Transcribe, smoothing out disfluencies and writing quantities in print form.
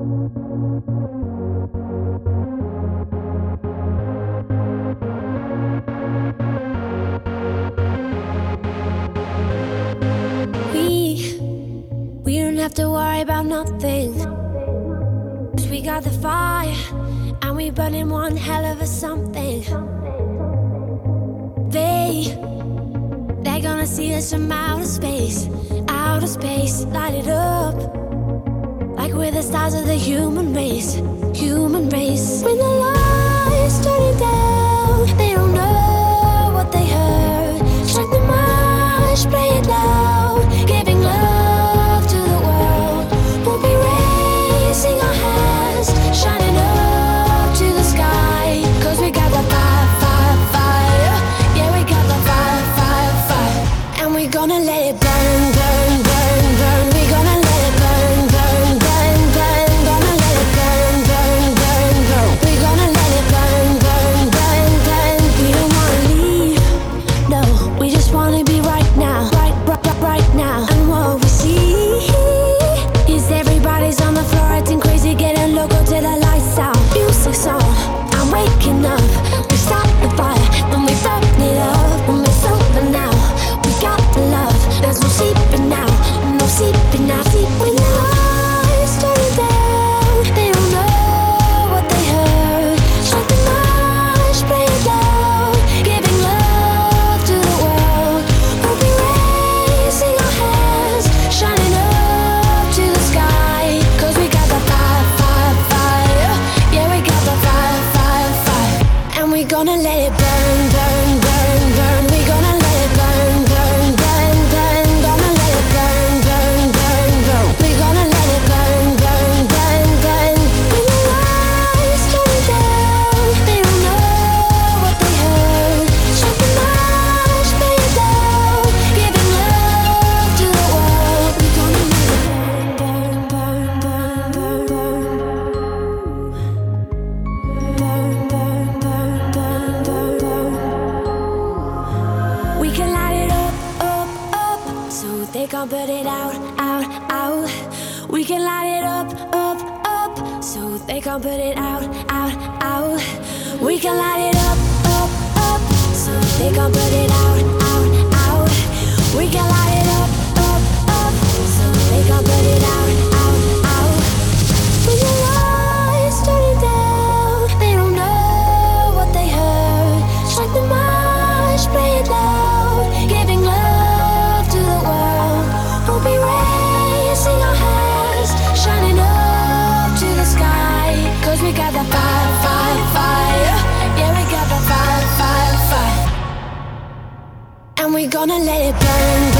We don't have to worry about nothing, 'cause we got the fire, and we burning one hell of a something. They're gonna see us from outer space, light it up, like we're the stars of the human race. When the lights turning down, they don't know what they heard. Strike the march, play it loud, giving love to the world. We'll be raising our hands, shining up to the sky, 'cause we got the fire, fire, fire. Yeah, we got the fire, fire, fire. And we're gonna let it burn, burn, burn, burn. We're gonna let it burn, burn, burn, burn. Gonna let it burn, burn, burn, burn. We're gonna let it burn, burn, burn, burn. We don't wanna leave, no, we just wanna be right now, right now. And what we see is everybody's on the floor acting crazy, getting loco till the lights out. Music's on, I'm waking up. We start the fire, then we burn it up. When it's over now, we got the love. There's no sleeping now, no sleeping now. When the lights turn down, they don't know what they heard. Strike the march, play it loud, giving love to the world. We'll be raising our hands, shining up to the sky, 'cause we got the fire, fire, fire. Yeah, we got the fire, fire, fire. And we're gonna let it burn, burn, burn, burn. We're gonna let it burn, burn, burn, burn. Gonna let it burn, burn, burn, burn. We're gonna let it burn, burn, burn, burn. When the lights turn down, they don't know what they heard. Strike the march, play it loud, giving love to the world. We're gonna let it burn, burn, burn, burn, burn, burn, burn, burn, burn, burn, burn. We can light it up, up, up, so they can't put it out, out, out. We can light it up, up, up, so they can't put it out, out, out. We can light it up, up, up, so they can't put it out, out, out. We can light it up, up, up, so they can't put it out, out, out. When the lights turn down, they don't know what they heard. Strike the march, play it loud, giving love to the world. We'll be raising our hands, shining up to the sky, 'cause we got the fire, fire, fire. Yeah, we got the fire, fire, fire. And we're gonna let it burn,